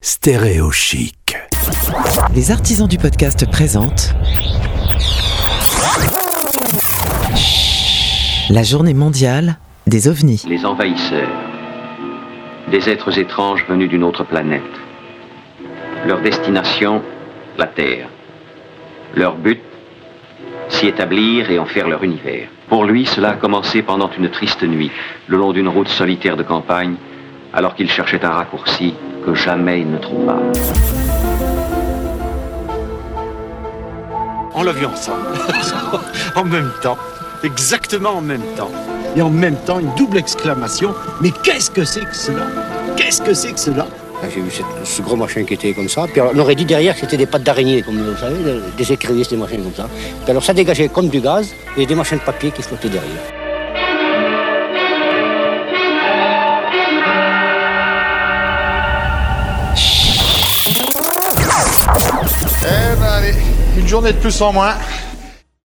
Stéréo Chic. Les artisans du podcast présentent la journée mondiale des ovnis. Les envahisseurs, des êtres étranges venus d'une autre planète. Leur destination, la Terre. Leur but, s'y établir et en faire leur univers. Pour lui, cela a commencé pendant une triste nuit, le long d'une route solitaire de campagne, alors qu'il cherchait un raccourci que jamais il ne trouva. On l'a vu ensemble, en même temps, exactement en même temps. Et en même temps, une double exclamation, mais qu'est-ce que c'est que cela? Qu'est-ce que c'est que cela? J'ai vu ce gros machin qui était comme ça, puis on aurait dit derrière que c'était des pattes d'araignée, comme vous savez, des écrevisses, des machins comme ça. Puis alors ça dégageait comme du gaz, et des machins de papier qui flottaient derrière. Eh ben allez, une journée de plus en moins.